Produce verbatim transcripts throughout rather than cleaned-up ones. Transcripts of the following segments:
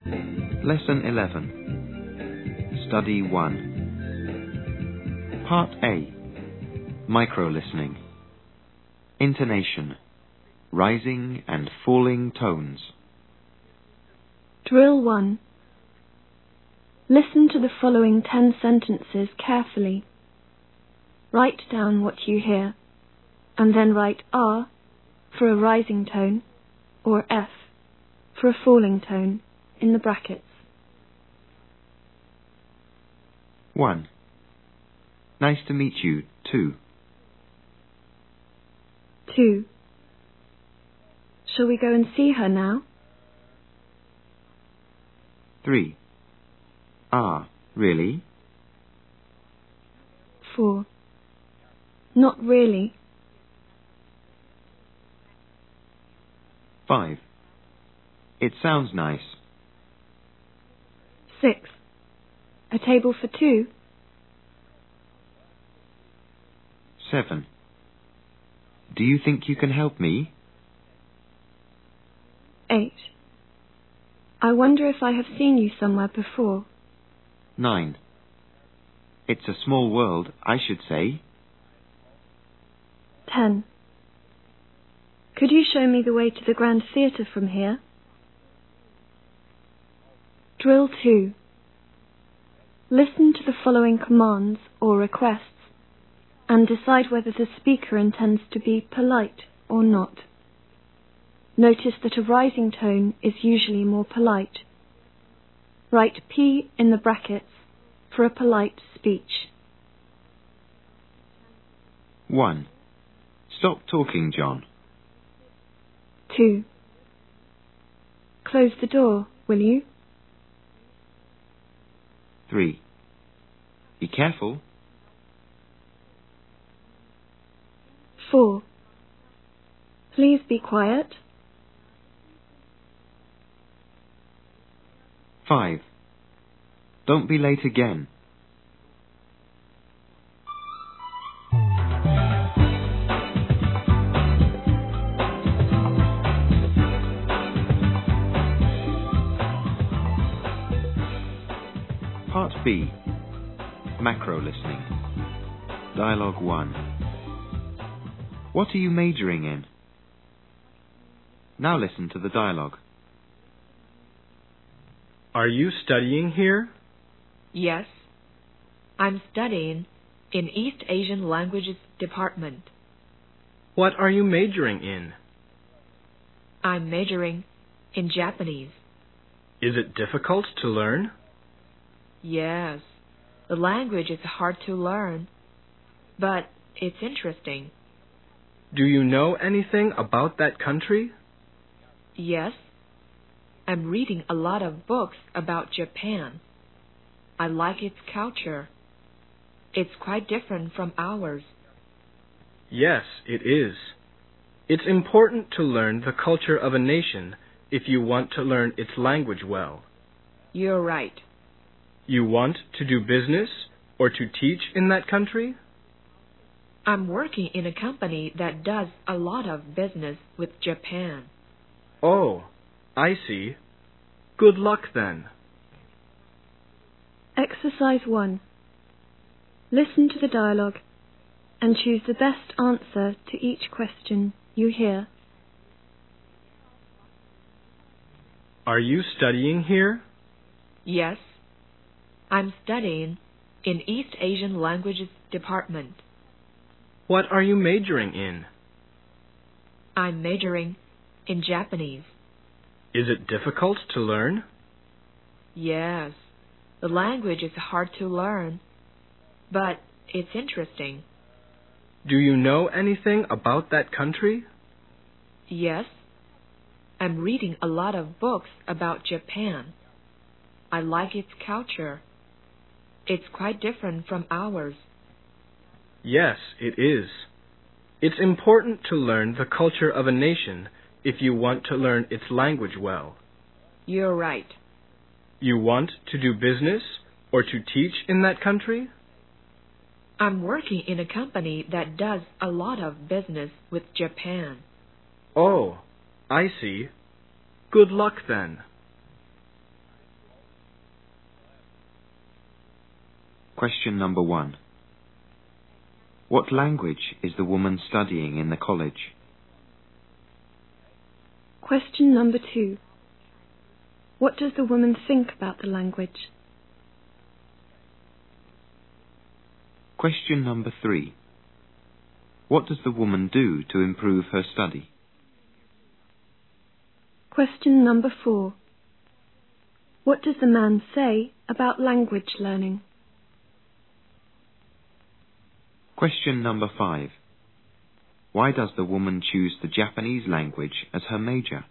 Lesson eleven. Study one. Part A. Micro-listening. Intonation. Rising and falling tones. Drill one. Listen to the following ten sentences carefully. Write down what you hear, and then write R for a rising tone or F for a falling tone in the brackets. one. Nice to meet you, too. two. Shall we go and see her now? three. Ah, really? four. Not really. five. It sounds nice. six. A table for two? seven. Do you think you can help me? eight. I wonder if I have seen you somewhere before. nine. It's a small world, I should say. ten. Could you show me the way to the Grand Theatre from here? Drill two. Listen to the following commands or requests and decide whether the speaker intends to be polite or not. Notice that a rising tone is usually more polite. Write P in the brackets for a polite speech. one. Stop talking, John. two. Close the door, will you? three. Be careful. four. Please be quiet. five. Don't be late again. Part B. Macro listening. Dialogue one. What are you majoring in? Now listen to the dialogue. Are you studying here? Yes. I'm studying in East Asian Languages Department. What are you majoring in? I'm majoring in Japanese. Is it difficult to learn? Yes. The language is hard to learn, but it's interesting. Do you know anything about that country? Yes. I'm reading a lot of books about Japan. I like its culture. It's quite different from ours. Yes, it is. It's important to learn the culture of a nation if you want to learn its language well. You're right. You want to do business or to teach in that country? I'm working in a company that does a lot of business with Japan. Oh, I see. Good luck then. Exercise one. Listen to the dialogue and choose the best answer to each question you hear. Are you studying here? Yes. I'm studying in East Asian Languages Department. What are you majoring in? I'm majoring in Japanese. Is it difficult to learn? Yes. The language is hard to learn, but it's interesting. Do you know anything about that country? Yes. I'm reading a lot of books about Japan. I like its culture. It's quite different from ours. Yes, it is. It's important to learn the culture of a nation if you want to learn its language well. You're right. You want to do business or to teach in that country? I'm working in a company that does a lot of business with Japan. Oh, I see. Good luck then. Question number one. What language is the woman studying in the college? Question number two. What does the woman think about the language? Question number three. What does the woman do to improve her study? Question number four. What does the man say about language learning? Question number five. Why does the woman choose the Japanese language as her major?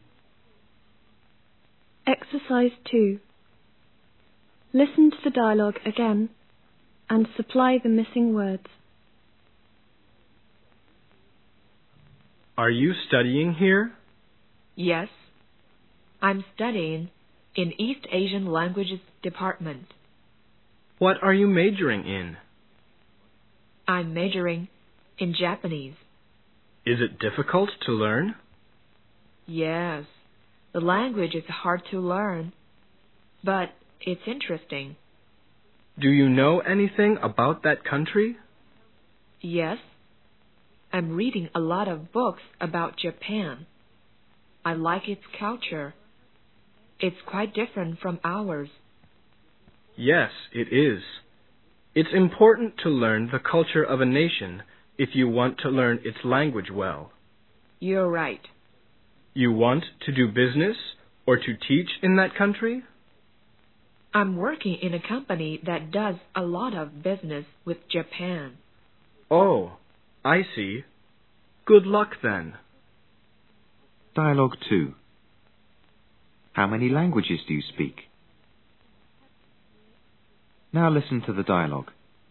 Exercise two. Listen to the dialogue again and supply the missing words. Are you studying here? Yes. I'm studying in East Asian Languages Department. What are you majoring in? I'm majoring in Japanese. Is it difficult to learn? Yes. The language is hard to learn, but it's interesting. Do you know anything about that country? Yes. I'm reading a lot of books about Japan. I like its culture. It's quite different from ours. Yes, it is. It's important to learn the culture of a nation if you want to learn its language well. You're right. You want to do business or to teach in that country? I'm working in a company that does a lot of business with Japan. Oh, I see. Good luck then. Dialogue two. How many languages do you speak? Now listen to the dialogue.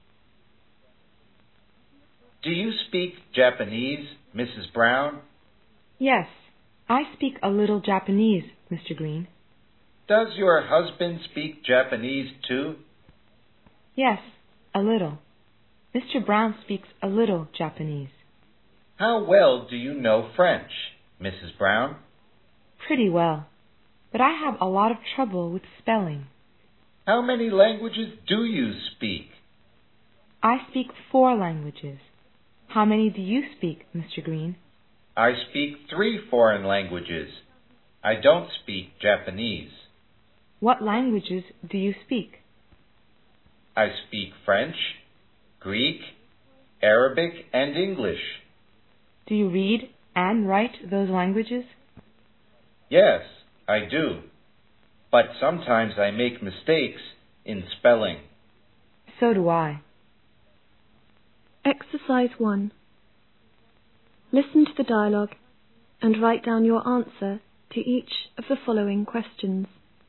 Do you speak Japanese, Missus Brown? Yes, I speak a little Japanese, Mister Green. Does your husband speak Japanese too? Yes, a little. Mister Brown speaks a little Japanese. How well do you know French, Missus Brown? Pretty well, but I have a lot of trouble with spelling. How many languages do you speak? I speak four languages. How many do you speak, Mister Green? I speak three foreign languages. I don't speak Japanese. What languages do you speak? I speak French, Greek, Arabic, and English. Do you read and write those languages? Yes, I do. But sometimes I make mistakes in spelling. So do I. Exercise one. Listen to the dialogue and write down your answer to each of the following questions.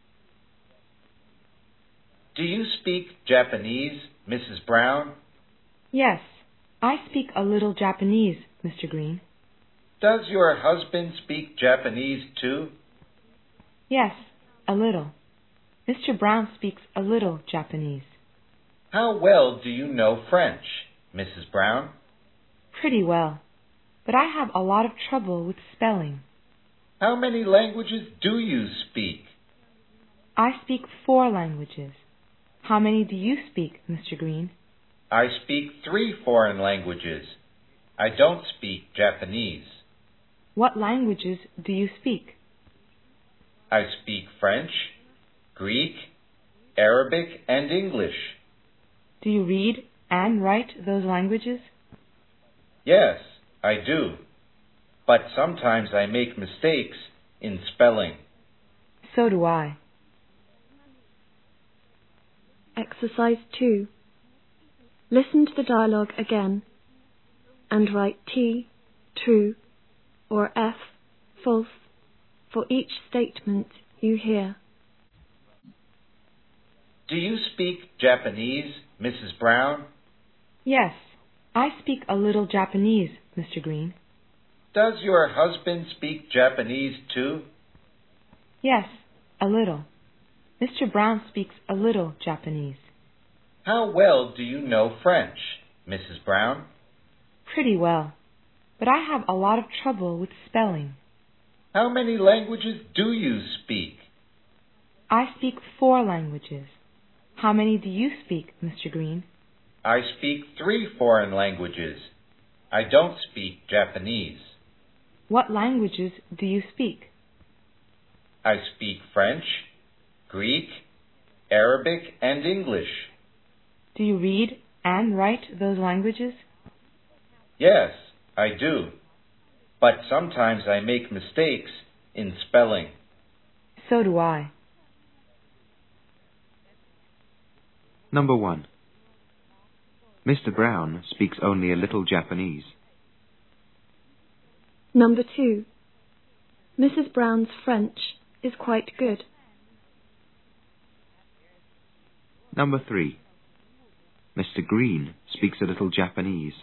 Do you speak Japanese, Missus Brown? Yes, I speak a little Japanese, Mister Green. Does your husband speak Japanese too? Yes, a little. Mister Brown speaks a little Japanese. How well do you know French, Missus Brown? Pretty well, but I have a lot of trouble with spelling. How many languages do you speak? I speak four languages. How many do you speak, Mister Green? I speak three foreign languages. I don't speak Japanese. What languages do you speak? I speak French, Greek, Arabic, and English. Do you read and write those languages? Yes, I do. But sometimes I make mistakes in spelling. So do I. Exercise two. Listen to the dialogue again and write T, true, or F, false, for each statement you hear. Do you speak Japanese, Missus Brown? Yes, I speak a little Japanese, Mister Green. Does your husband speak Japanese too? Yes, a little. Mister Brown speaks a little Japanese. How well do you know French, Missus Brown? Pretty well, but I have a lot of trouble with spelling. How many languages do you speak? I speak four languages. How many do you speak, Mister Green? I speak three foreign languages. I don't speak Japanese. What languages do you speak? I speak French, Greek, Arabic, and English. Do you read and write those languages? Yes, I do. But sometimes I make mistakes in spelling. So do I. Number one. Mister Brown speaks only a little Japanese. Number two. Missus Brown's French is quite good. Number three. Mister Green speaks a little Japanese.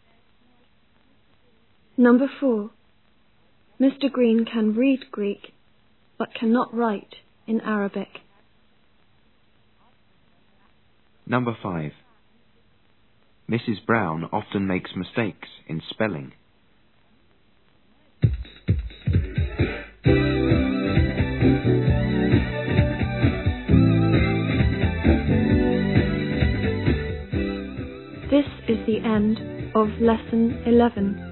Number four. Mister Green can read Greek, but cannot write in Arabic. Number five. Missus Brown often makes mistakes in spelling. This is the end of Lesson eleven.